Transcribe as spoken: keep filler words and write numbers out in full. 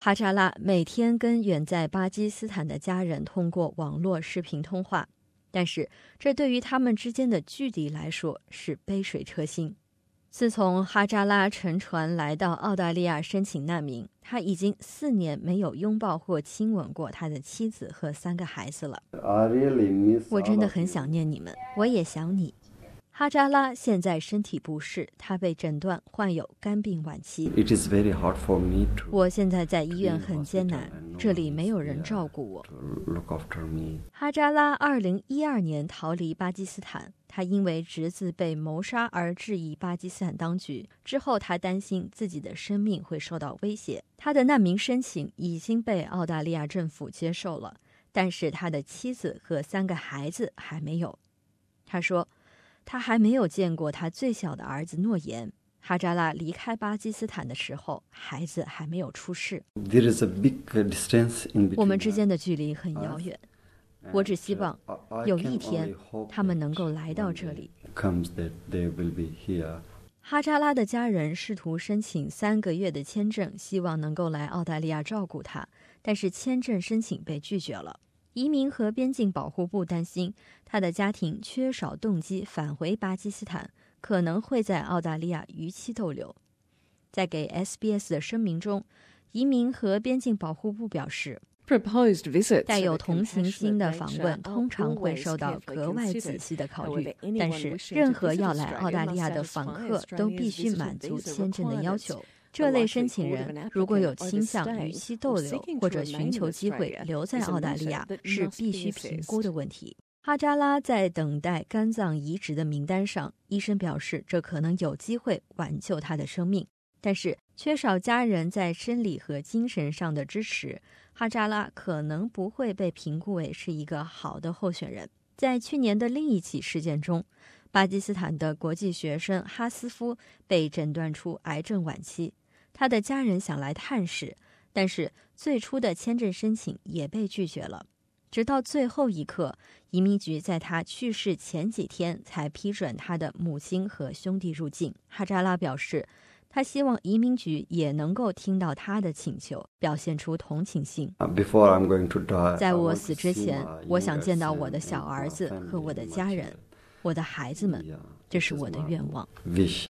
哈扎拉每天跟远在巴基斯坦的家人通过网络视频通话，但是这对于他们之间的距离来说是杯水车薪。自从哈扎拉乘船来到澳大利亚申请难民，他已经四年没有拥抱或亲吻过他的妻子和三个孩子了。我真的很想念你们，我也想你。哈扎拉现在身体不适，他被诊断患有肝病晚期。 It is very hard for me to 我现在在医院很艰难，这里没有人照顾我。 look after me. 哈扎拉二零一二年逃离巴基斯坦，他因为侄子被谋杀而质疑巴基斯坦当局。之后，他担心自己的生命会受到威胁。他的难民申请已经被澳大利亚政府接受了，但是他的妻子和三个孩子还没有。他说，他还没有见过他最小的儿子诺言。哈扎拉离开巴基斯坦的时候，孩子还没有出世。 There is a big distance in between. 我们之间的距离很遥远。我只希望有一天他们能够来到这里。哈扎拉的家人试图申请三个月的签证，希望能够来澳大利亚照顾他，但是签证申请被拒绝了。移民和边境保护部担心他的家庭缺少动机返回巴基斯坦，可能会在澳大利亚逾期逗留。在给 S B S 的声明中，移民和边境保护部表示，带有同情心的访问通常会受到格外仔细的考虑，但是任何要来澳大利亚的访客都必须满足签证的要求。这类申请人如果有倾向逾期逗留或者寻求机会留在澳大利亚，是必须评估的问题。哈扎拉在等待肝脏移植的名单上，医生表示这可能有机会挽救他的生命，但是缺少家人在生理和精神上的支持，哈扎拉可能不会被评估为是一个好的候选人。在去年的另一起事件中，巴基斯坦的国际学生哈斯夫被诊断出癌症晚期，他的家人想来探视，但是最初的签证申请也被拒绝了。直到最后一刻，移民局在他去世前几天才批准他的母亲和兄弟入境。哈扎拉表示，他希望移民局也能够听到他的请求，表现出同情心。在我死之前，我想见到我的小儿子和我的家人，我的孩子们，这是我的愿望。